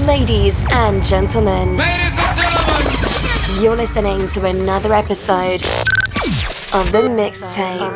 Ladies and gentlemen. Ladies and gentlemen. You're listening to another episode of The Mixtape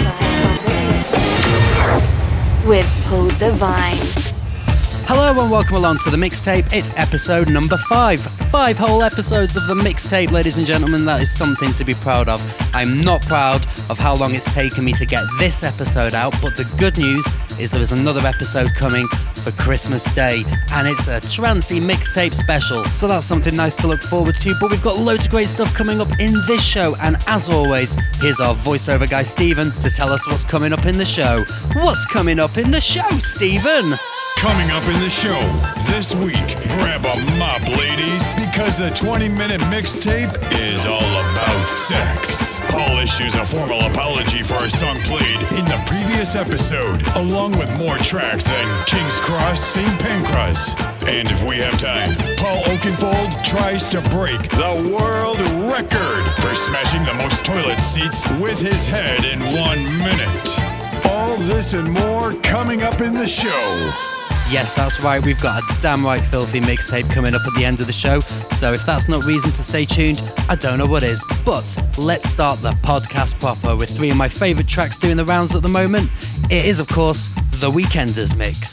with Paul Devine. Hello and welcome along to The Mixtape. It's episode number 5. 5 whole episodes of The Mixtape, ladies and gentlemen. That is something to be proud of. I'm not proud of how long it's taken me to get this episode out, but the good news is there is another episode coming for Christmas Day, and it's a trancey mixtape special, so that's something nice to look forward to. But we've got loads of great stuff coming up in this show, and as always, here's our voiceover guy Stephen to tell us what's coming up in the show. What's coming up in the show, Stephen? Coming up in the show this week, grab a mop, ladies, because the 20-minute mixtape is all about sex. Paul issues a formal apology for a song played in the previous episode, along with more tracks than King's Cross, St. Pancras. And if we have time, Paul Oakenfold tries to break the world record for smashing the most toilet seats with his head in 1 minute. All this and more coming up in the show. Yes, that's right, we've got a damn right filthy mixtape coming up at the end of the show, so if that's not reason to stay tuned, I don't know what is. But let's start the podcast proper with 3 of my favourite tracks doing the rounds at the moment. It is, of course, The Weeknders mix.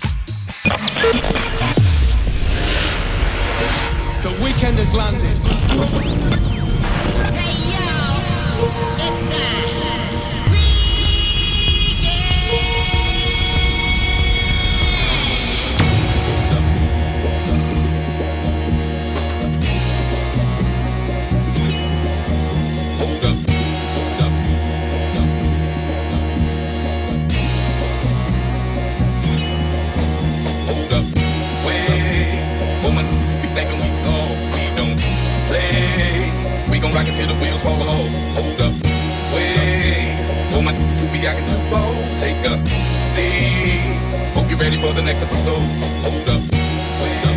The Weeknders landed. Hey yo, it's that. Rock it till the wheels fall off. Hold up, wait. Woman, to be acting too bold. Take a seat. Hope you're ready for the next episode. Hold up, wait.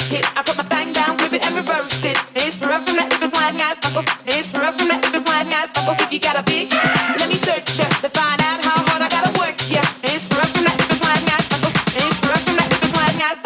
it. I put my thing down, flip it and reverse it. It's rough from that if it's wide, guys. It's rough from that if it's wide, guys. If you got a big, let me search ya to find out how hard I gotta work. Yeah, it's rough from that if it's wide, guys. It's rough from that if it's wide, guys.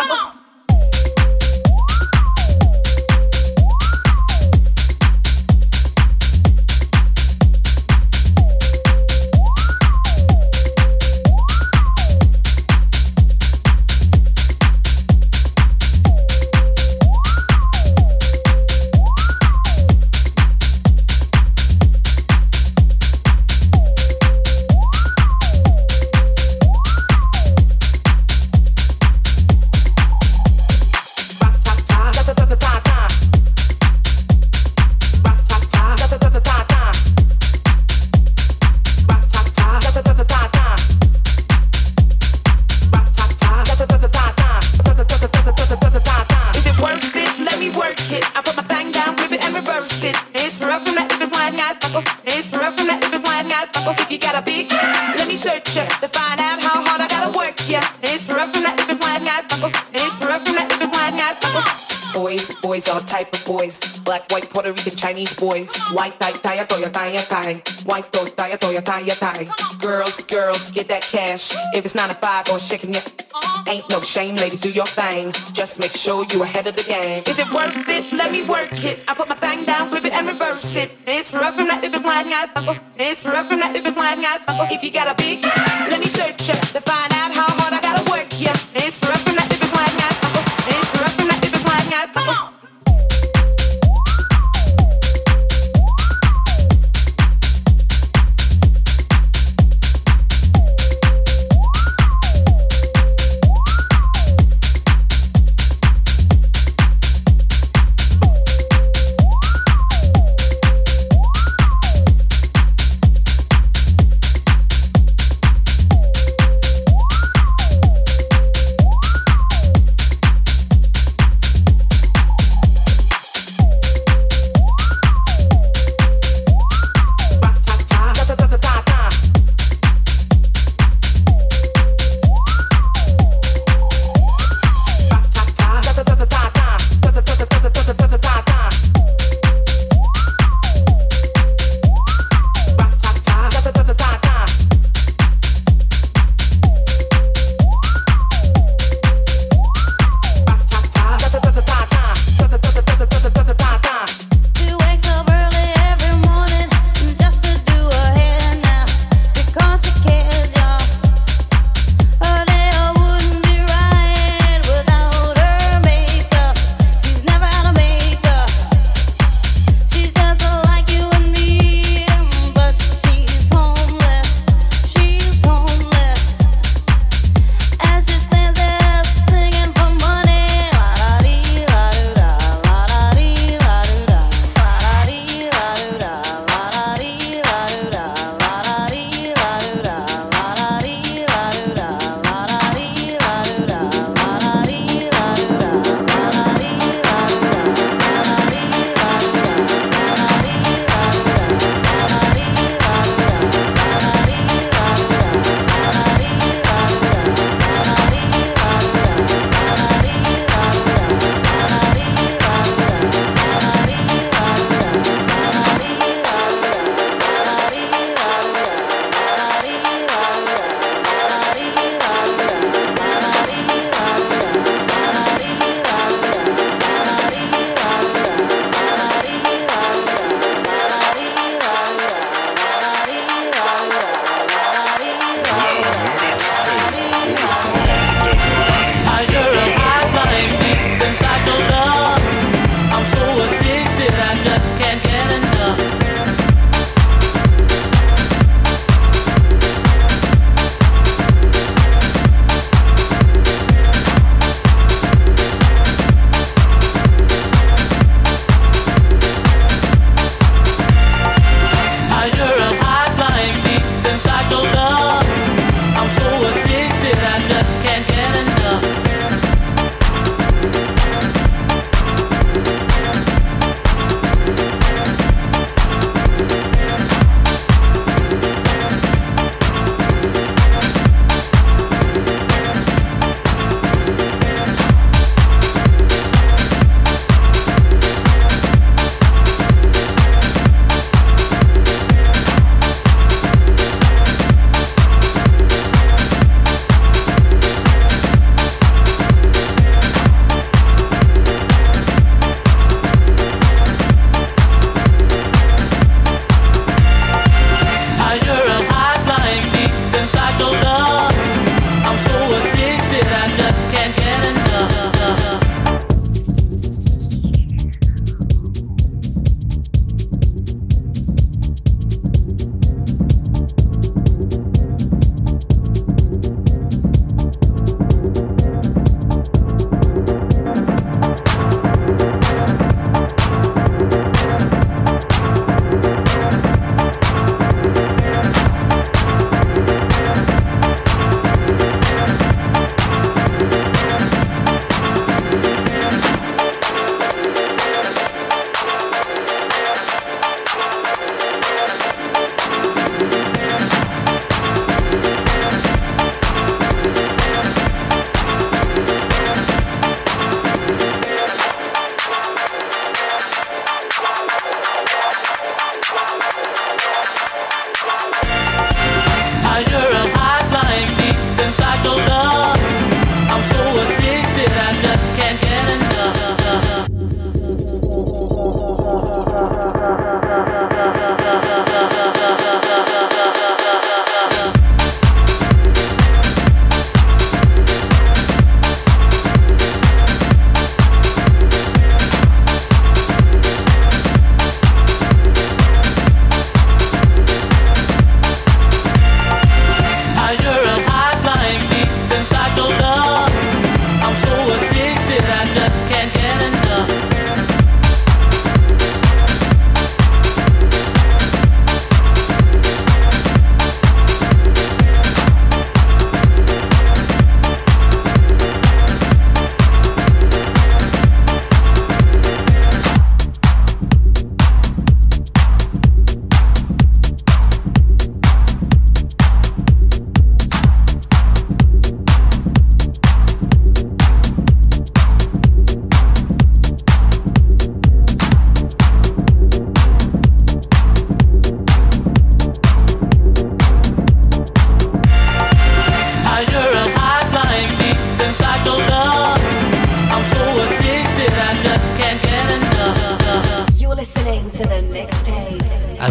Chinese boys, white tie, tie, toya, tie, tie, white tie, toya, tie, tie. Girls, get that cash. If it's 9 to 5 or shaking it, ain't no shame, ladies, do your thing. Just make sure you ahead of the game. Is it worth it? Let me work it. I put my thing down, flip it and reverse it. It's rough from that if it's wide, guys. It's rough from that if it's wide, guys. If you got a big, let me search ya to find out how hard I gotta work. Yeah, it's rough from that if it's wide, guys. It's rough from that if it's wide, guys.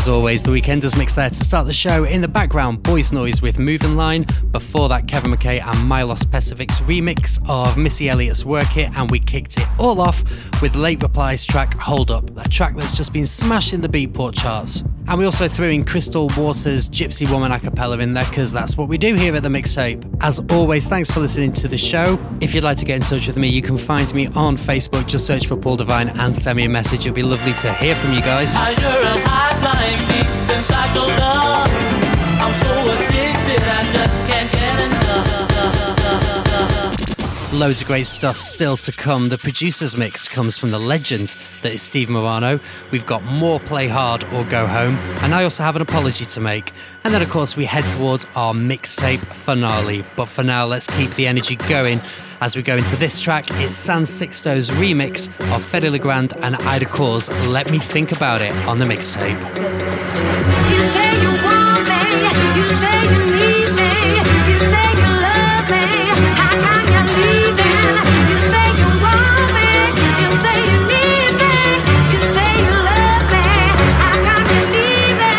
As always, The Weekenders mix there to start the show. In the background, Boys Noise with Moving Line. Before that, Kevin McKay and Milos Pesevic's remix of Missy Elliott's Work It, and we kicked it all off with Late Replies track Hold Up, a track that's just been smashed in the Beatport charts. And we also threw in Crystal Waters' Gypsy Woman a cappella in there, because that's what we do here at the Mixtape. As always, thanks for listening to the show. If you'd like to get in touch with me, you can find me on Facebook. Just search for Paul Devine and send me a message. It'll be lovely to hear from you guys. I'm deep inside your love. I'm so addicted, I just can't get enough. Loads of great stuff still to come. The producer's mix comes from the legend that is Steve Morano. We've got more Play Hard or Go Home, and I also have an apology to make. And then of course we head towards our mixtape finale. But for now, let's keep the energy going as we go into this track. It's San Sixto's remix of Fedde Le Grand and Ida Kors, Let Me Think About It, on the mixtape. You say you want me, you say you need me, you say you love me, how come you're leaving? You say you want me, you say you need me, you say you love me, how come you're leaving?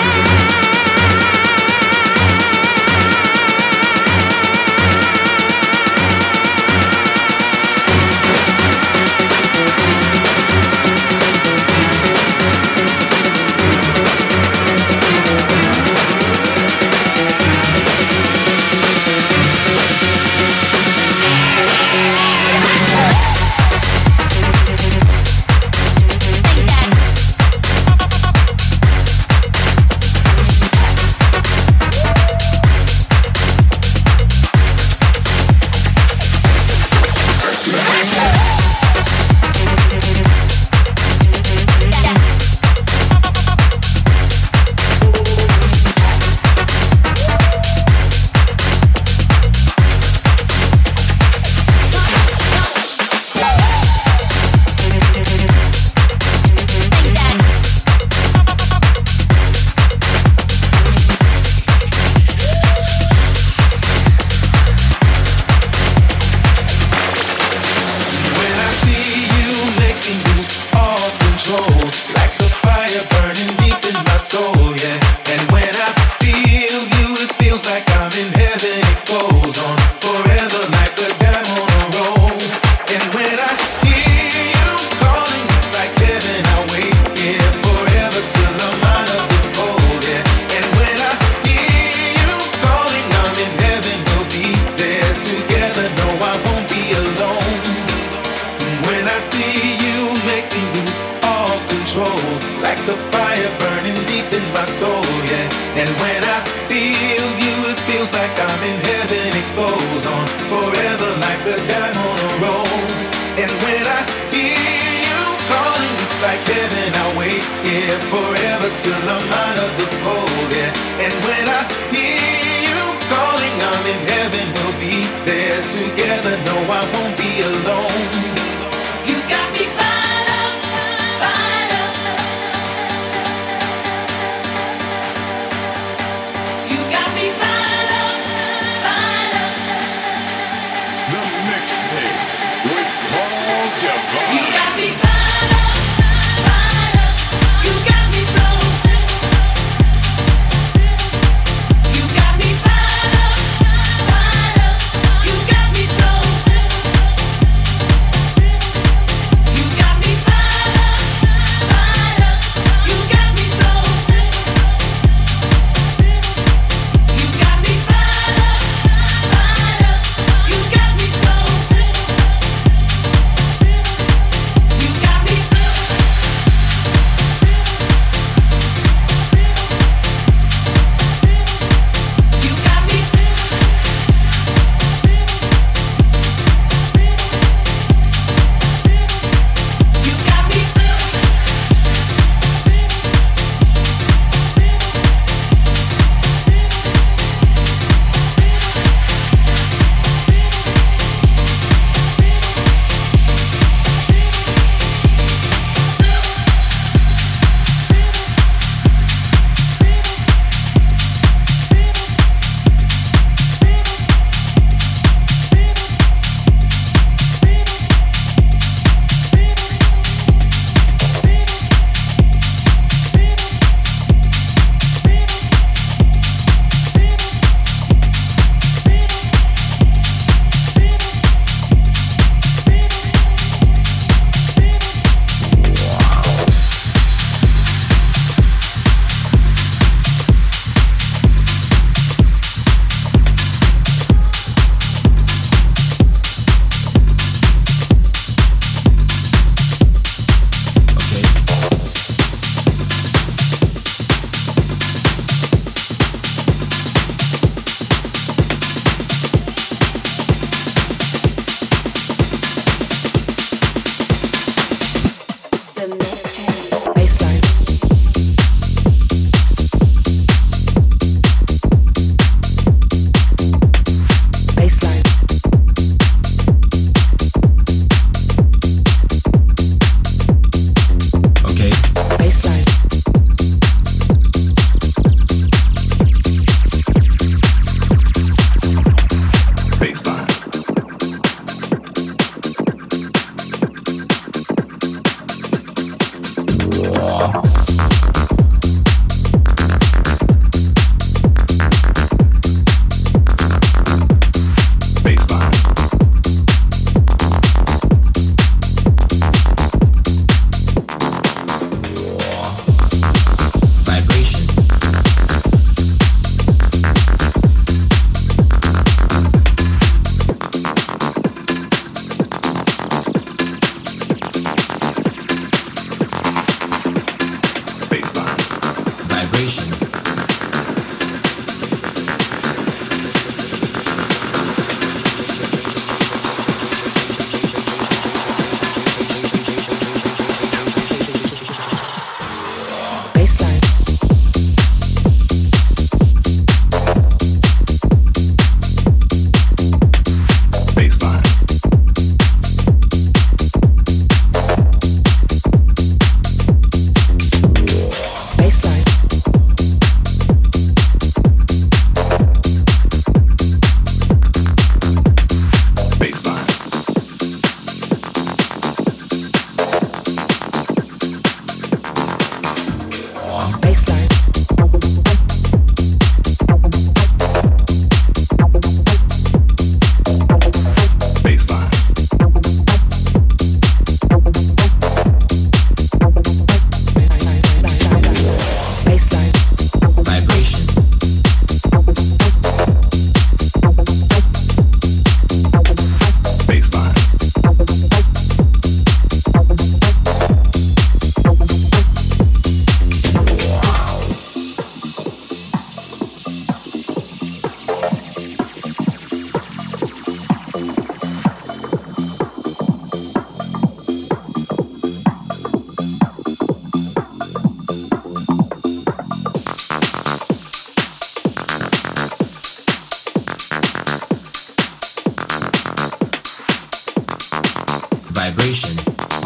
Vibration.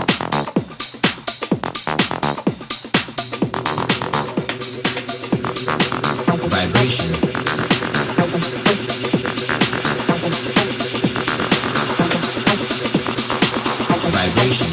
Vibration. Vibration.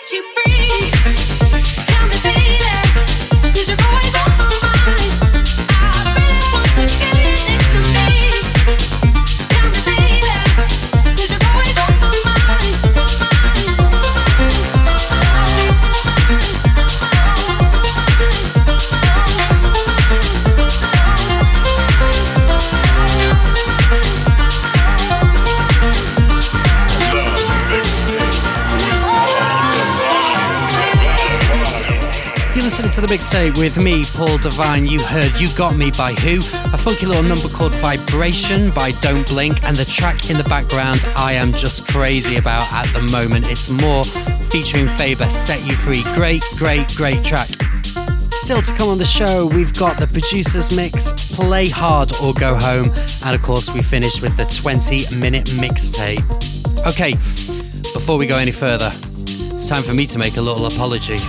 To the mixtape with me, Paul Devine. You heard You Got Me by Who, a funky little number called Vibration by Don't Blink, and the track in the background I am just crazy about at the moment. It's More featuring Faber, Set You Free. Great track. Still to come on the show, we've got the producer's mix, Play Hard or Go Home, and of course we finish with the 20-minute mixtape. Okay, before we go any further, it's time for me to make a little apology.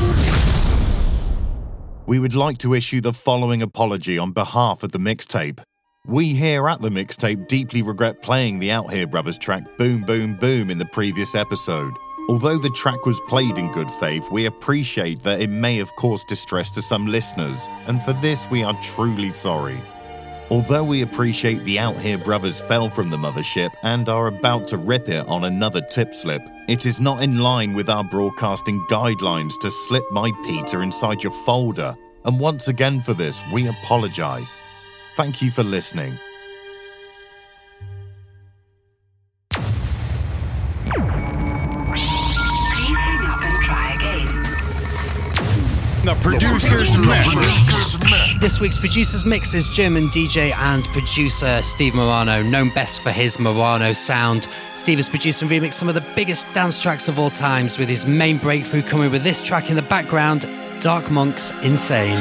We would like to issue the following apology on behalf of the mixtape. We here at the mixtape deeply regret playing the Out Here Brothers track Boom Boom Boom in the previous episode. Although the track was played in good faith, we appreciate that it may have caused distress to some listeners, and for this we are truly sorry. Although we appreciate the Out Here Brothers fell from the mothership and are about to rip it on another tip slip, it is not in line with our broadcasting guidelines to slip my Peter inside your folder. And once again for this, we apologise. Thank you for listening. The Producer's Mix. This week's Producer's Mix is German DJ and producer Steve Morano, known best for his Morano sound. Steve has produced and remixed some of the biggest dance tracks of all times, with his main breakthrough coming with this track in the background, Dark Monk's Insane.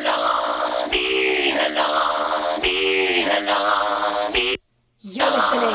You're listening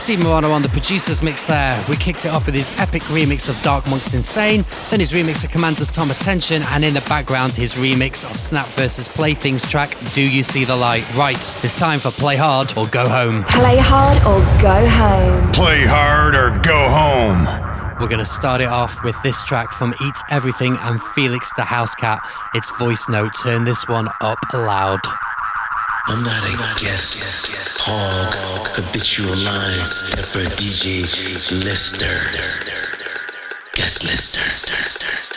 Steve Morano on the producer's mix there. We kicked it off with his epic remix of Dark Monk's Insane, then his remix of Commander's Tom Attention, and in the background his remix of Snap vs Playthings track Do You See the Light. Right, it's time for Play Hard or Go Home. Play hard or go home. Play hard or go home. We're going to start it off with this track from Eats Everything and Felix the Housecat. It's Voice Note. Turn this one up loud. I'm not a guest, hog, habitual line, stepper, DJ, Lister, guest Lister.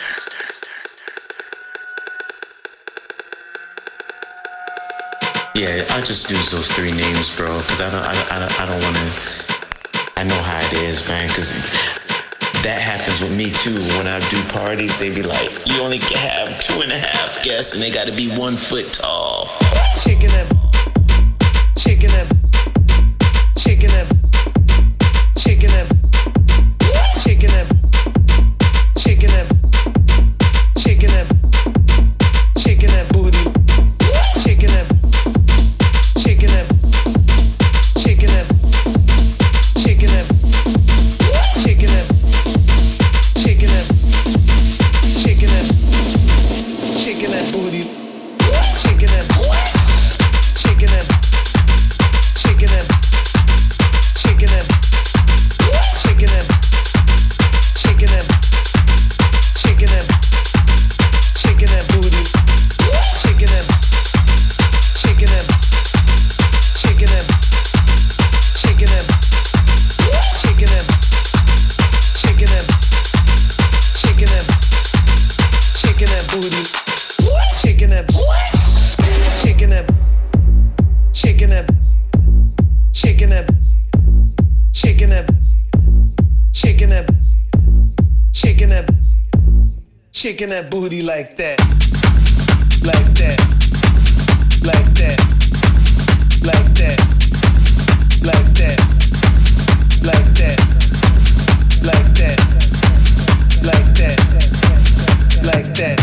Yeah, I just use those three names, bro, because I don't want to. I know how it is, man, because that happens with me too. When I do parties, they be like, you only can have 2.5 guests, and they got to be 1 foot tall. Shaking that, shaking that, shaking that, shaking that, shaking that, shaking that, shaking that, shaking that booty, shaking that, shaking that, shaking that, shaking that, shaking that, shaking that, shaking that, shaking that booty, shaking that. Shaking that, shaking that, shaking that, shaking that, shaking that, shaking that, shaking that booty, shaking that, shaking that, shaking that, shaking that, shaking that, shaking that, shaking that, shaking that booty, shaking that, shaking that. Shaking that, shaking that, shaking that, shaking that, shaking that, shaking that booty like that, like that, like that, like that, like that, like that, like that, like that, like that.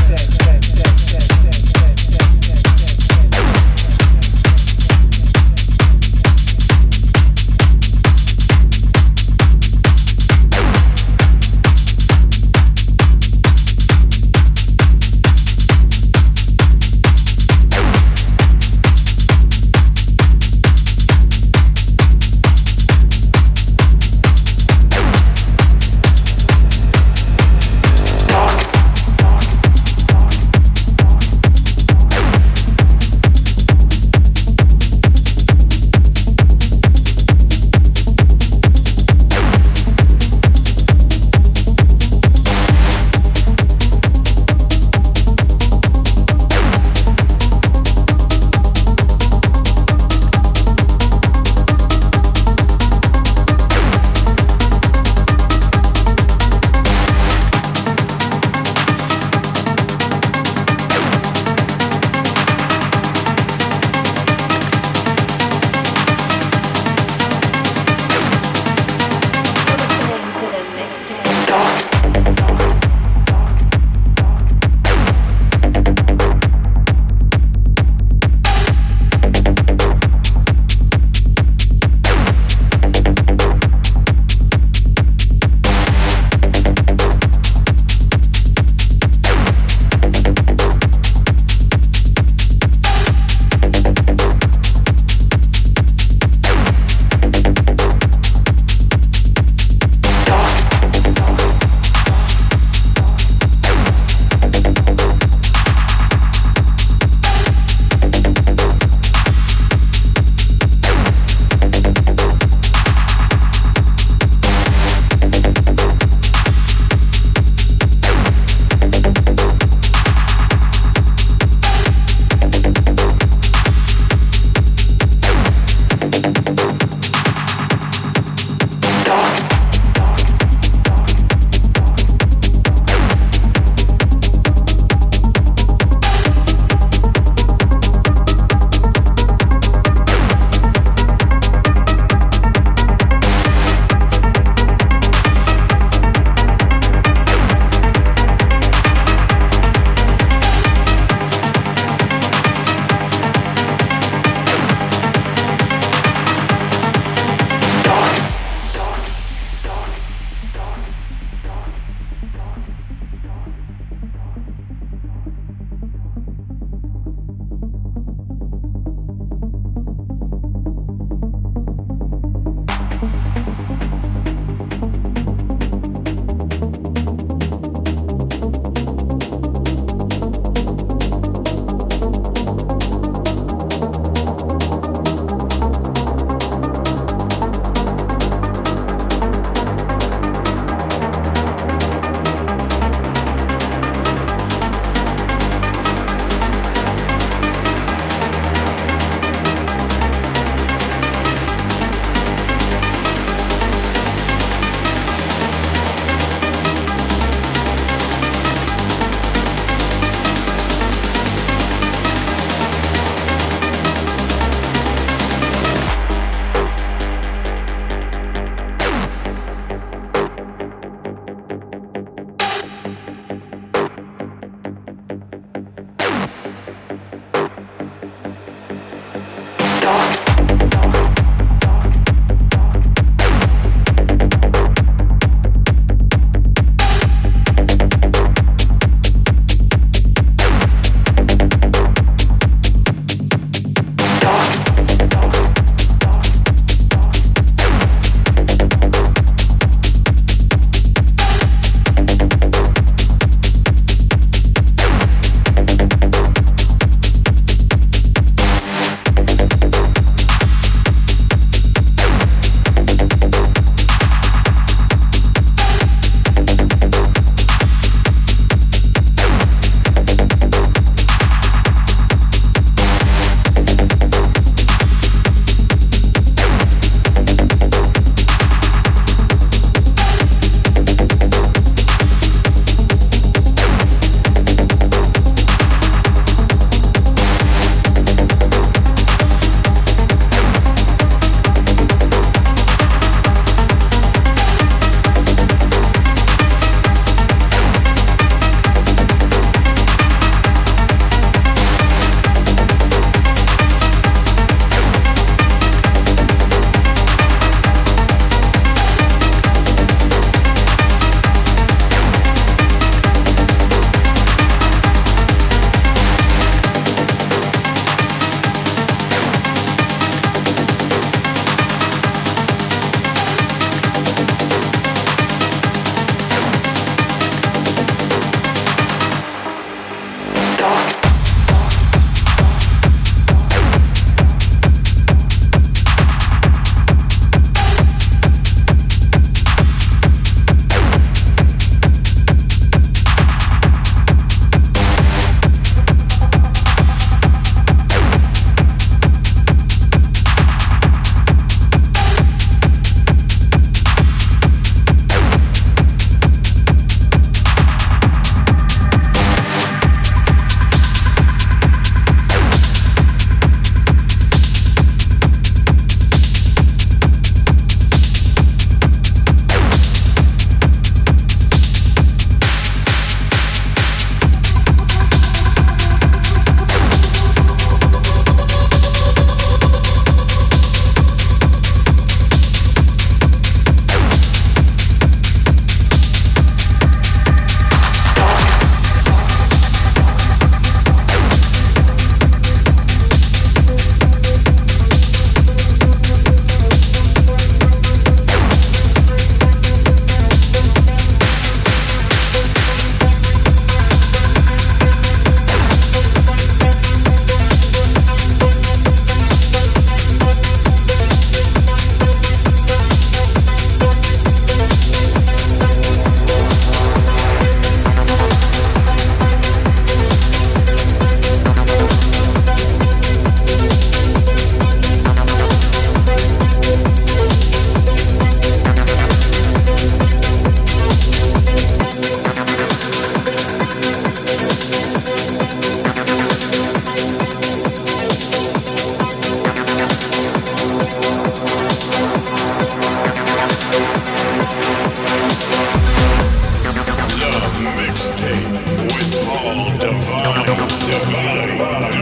Mixtape with Paul Divine.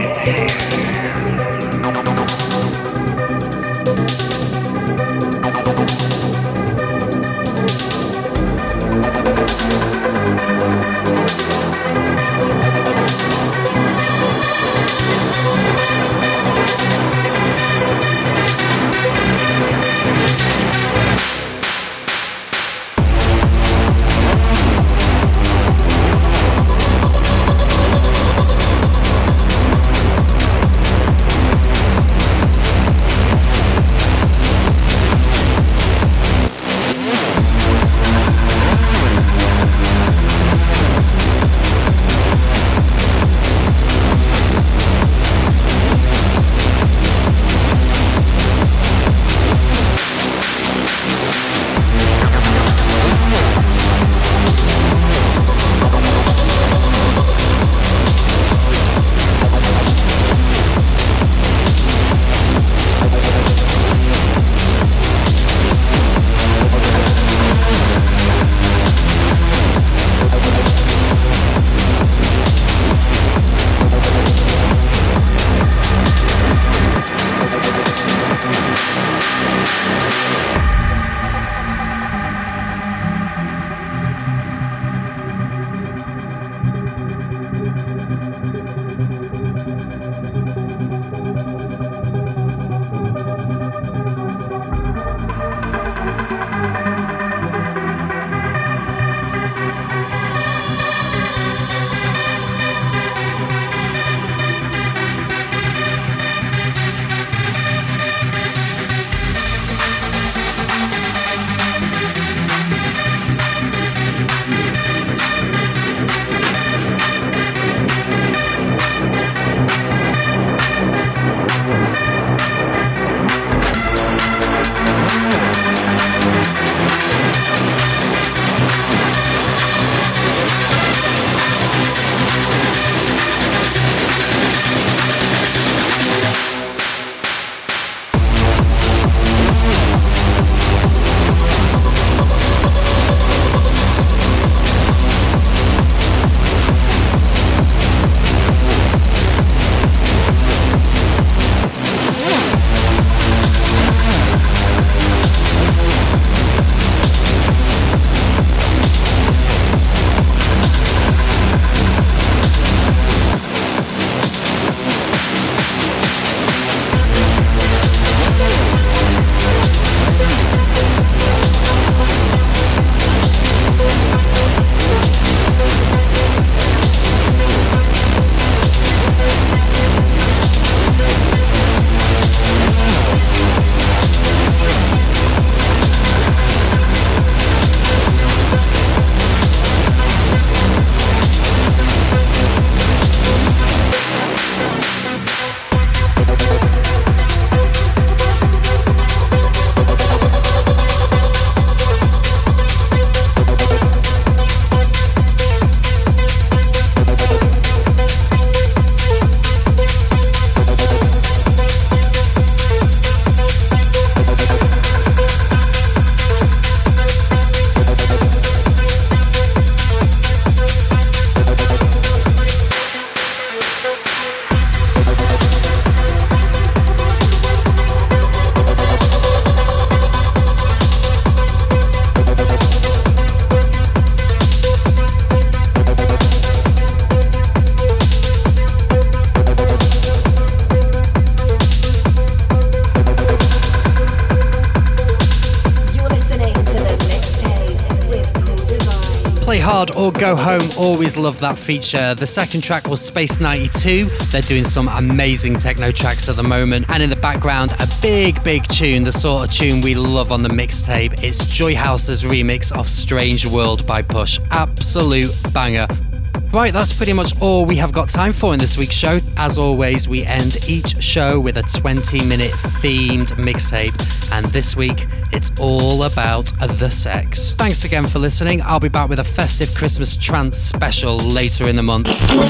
Play Hard or Go Home, always love that feature. The second track was Space 92. They're doing some amazing techno tracks at the moment. And in the background, a big tune, the sort of tune we love on the mixtape. It's Joy House's remix of Strange World by Push. Absolute banger. Right, that's pretty much all we have got time for in this week's show. As always, we end each show with a 20-minute themed mixtape, and this week it's all about the sex. Thanks again for listening. I'll be back with a festive Christmas trance special later in the month.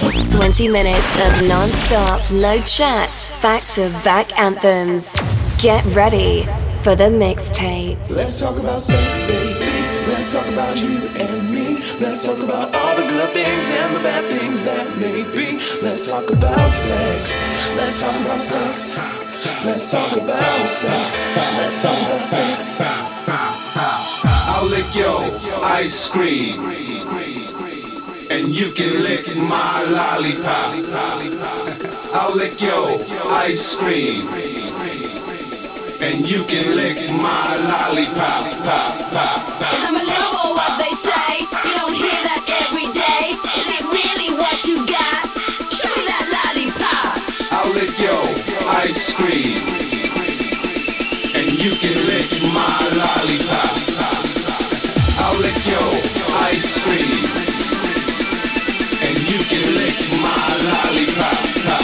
20 minutes of non-stop, no chat, back-to-back anthems. Get ready for the mixtape. Let's talk about sex, baby. Let's talk about you and me. Let's talk about all the good things and the bad things that may be. Let's talk about sex. Let's talk about sex. Let's talk about sex. Let's talk about sex. I'll lick your ice cream, and you can lick my lollipop. I'll lick your ice cream, and you can lick my lollipop. Cause I'm a little more what they say. You don't hear that every day. Is it really what you got? Show me that lollipop. I'll lick your ice cream, and you can lick my lollipop. I'll lick your ice cream, and you can lick my lollipop.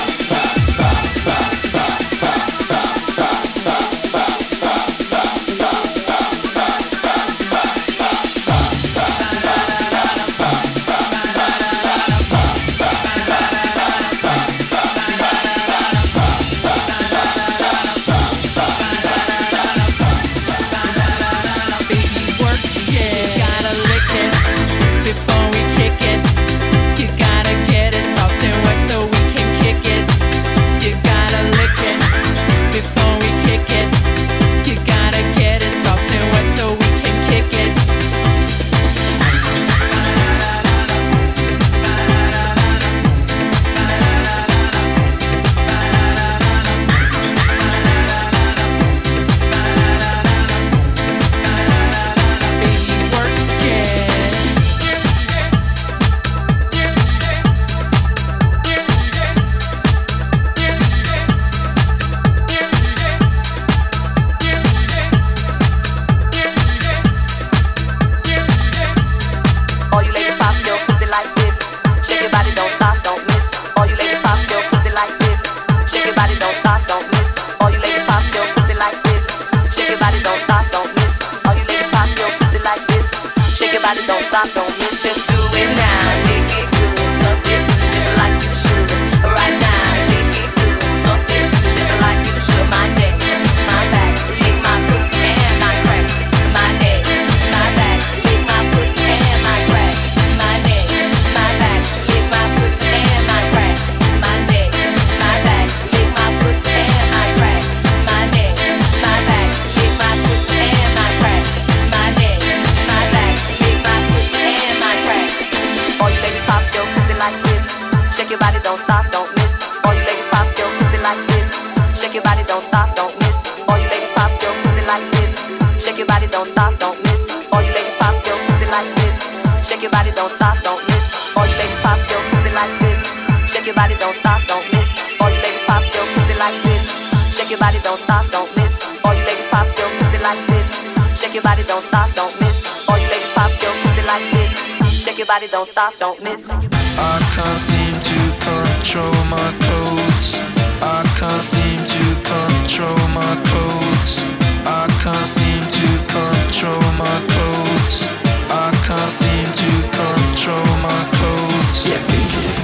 Don't stop, don't miss. I can't seem to control my clothes. I can't seem to control my clothes. I can't seem to control my clothes. I can't seem to control my clothes. Get naked.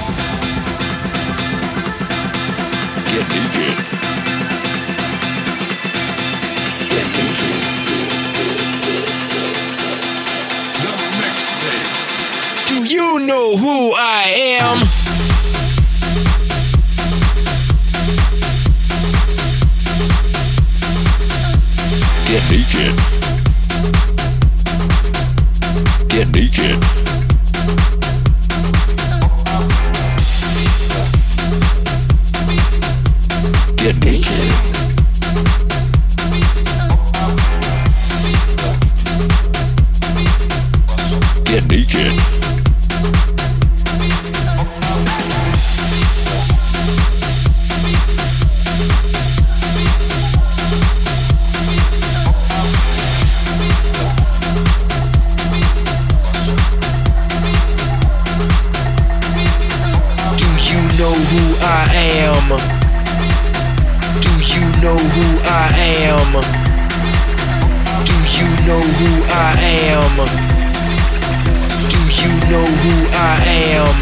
Get naked. Get naked. The mixtape. Do you know who I am? Get naked. Get naked. Get naked. Get naked. know who I am? Do you know who I am? Do you know who I am?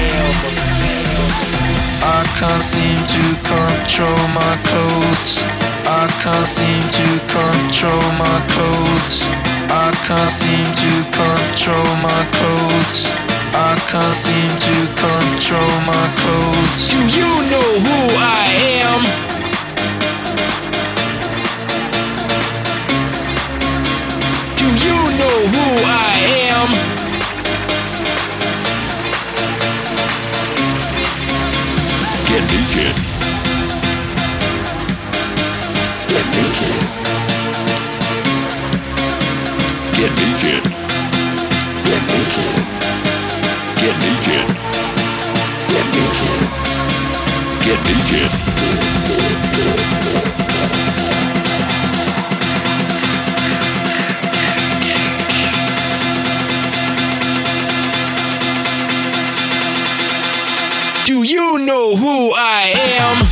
I can't seem to control my clothes. I can't seem to control my clothes. I can't seem to control my clothes. I can't seem to control my clothes. Do you know who I am? Do you know who I am? Get naked. Get naked. Get naked. Get naked. Get naked. Get naked. Get naked. Do you know who I am?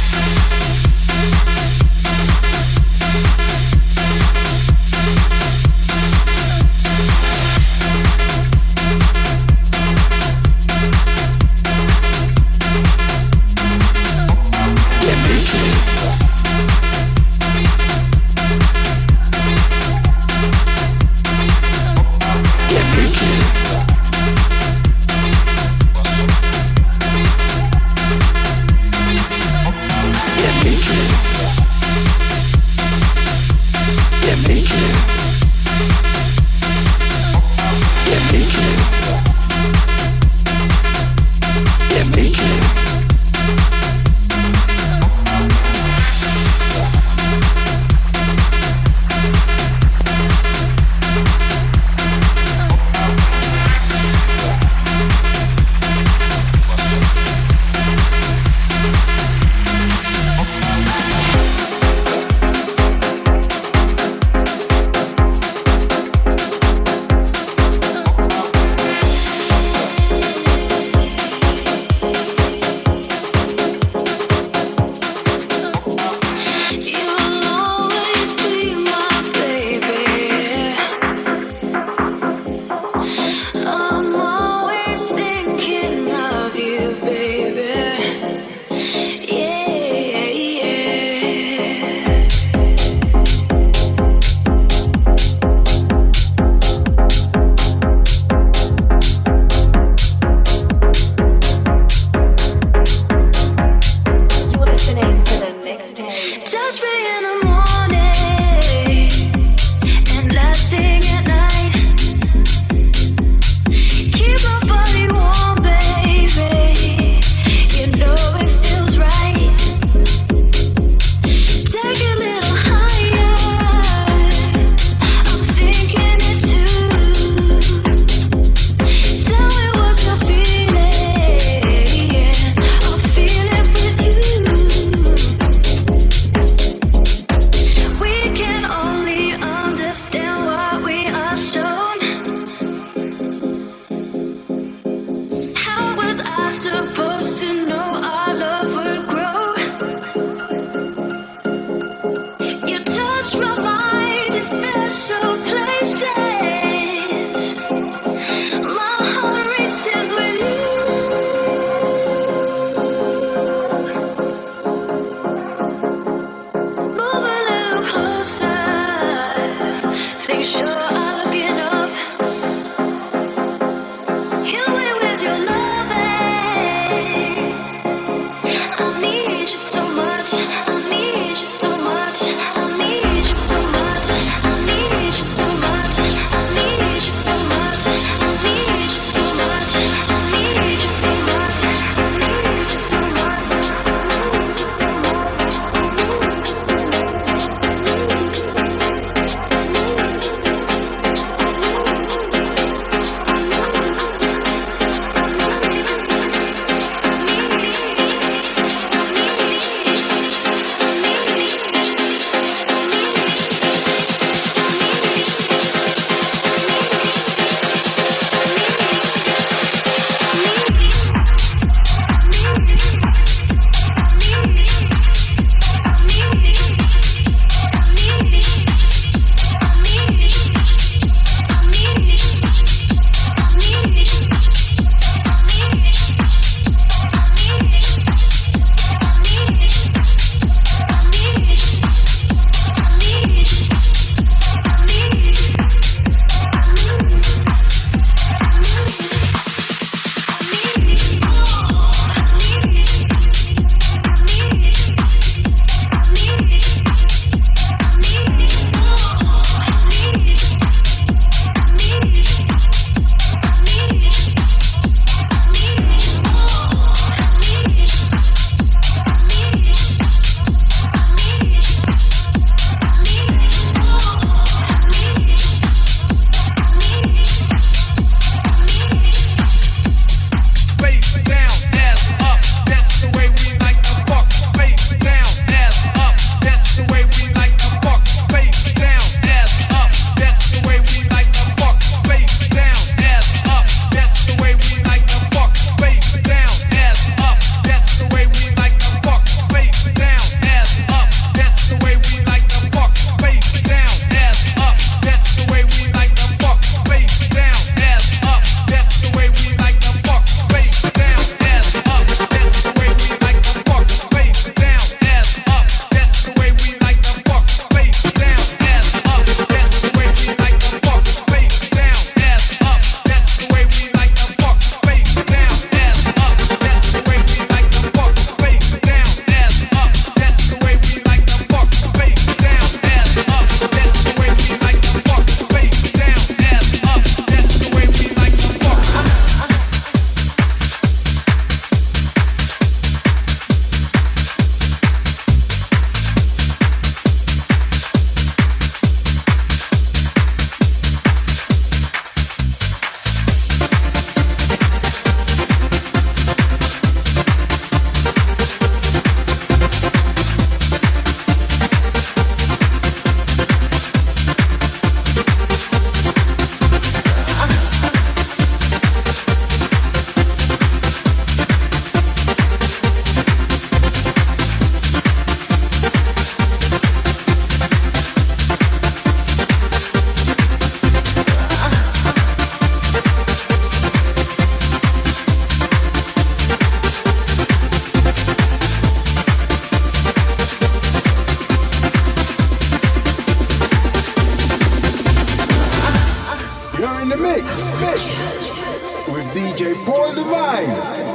mix with DJ Paul Divine.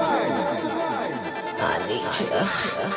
I need you.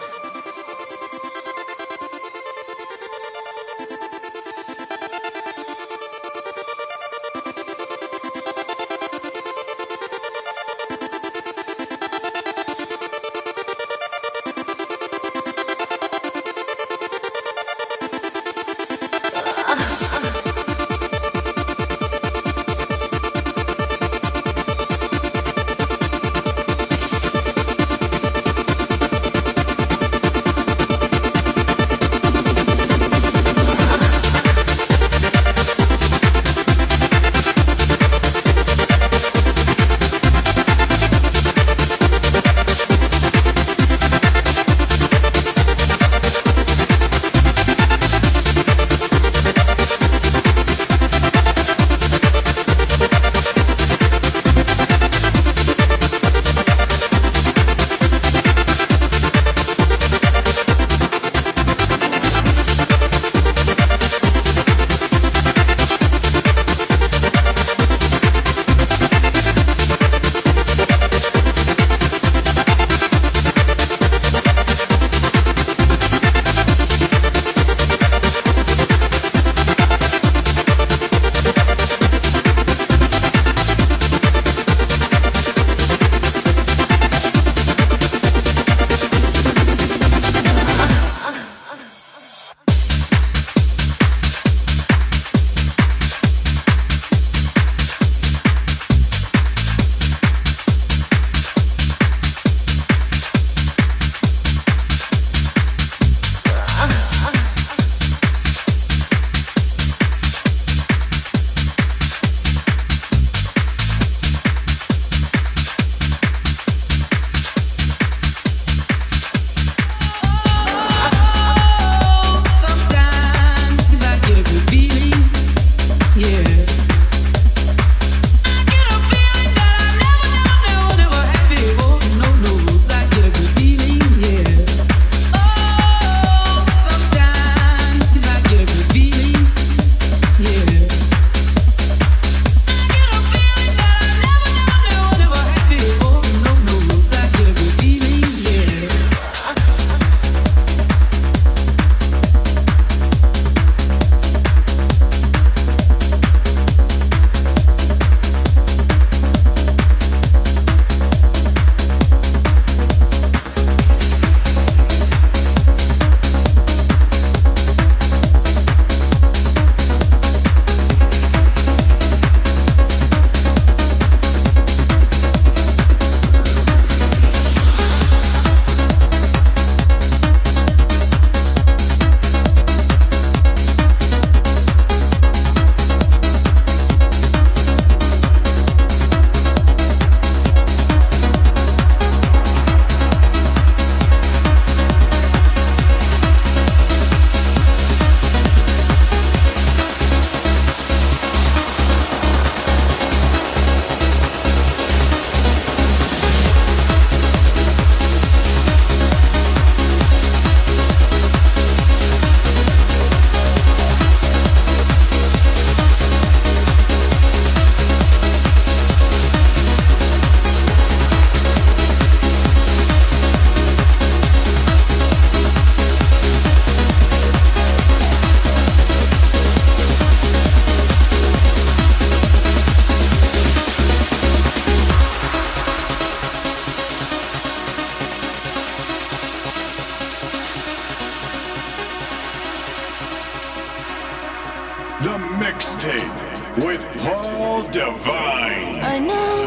Mixtape with Paul Divine. I know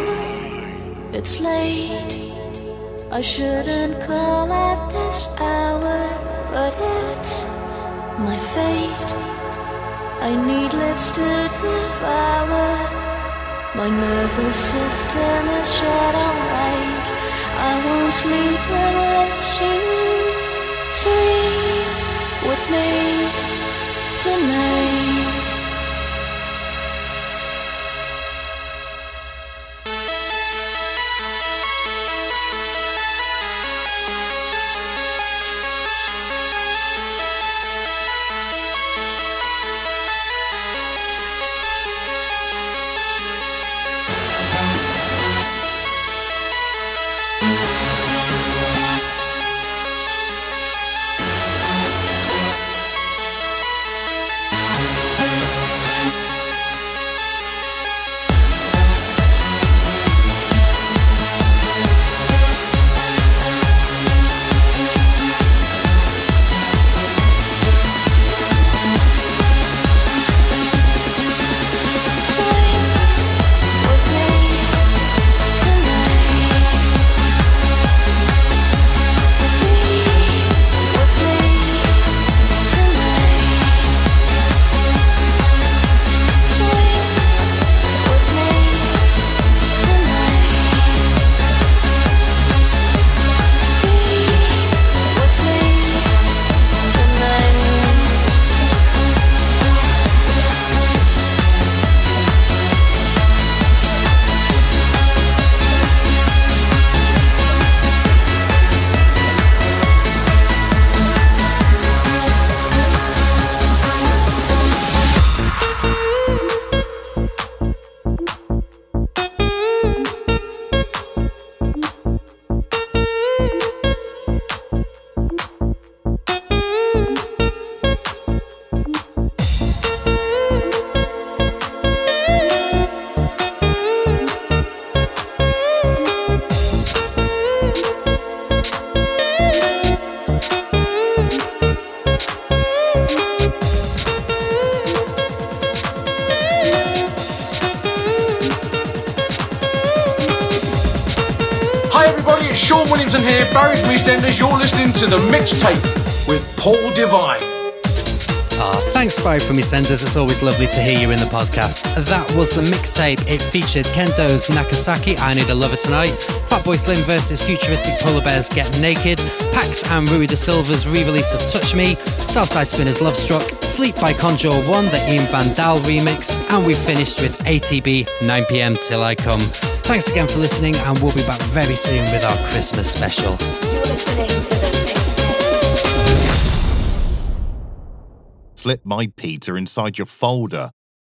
it's late. I shouldn't call at this hour, but it's my fate. I need lips to devour. My nervous system is shut on right. I won't sleep unless you sleep with me tonight. it's Sean Williamson here, Barry's EastEnders. You're listening to the Mixtape with Paul Devine. Thanks, Barry from EastEnders. It's always lovely to hear you in the podcast. That was the Mixtape. It featured Kendo's Nakasaki, I Need a Lover Tonight, Fatboy Slim versus Futuristic Polar Bears Get Naked, Pax and Rui da Silva's re-release of Touch Me, Southside Spinner's Love Struck, Sleep by Conjure 1, the Ian Van Dahl remix, and we finished with ATB 9pm Till I Come. Thanks again for listening, and we'll be back very soon with our Christmas special. You're listening to the Mixtape. Slip my Peter inside your folder.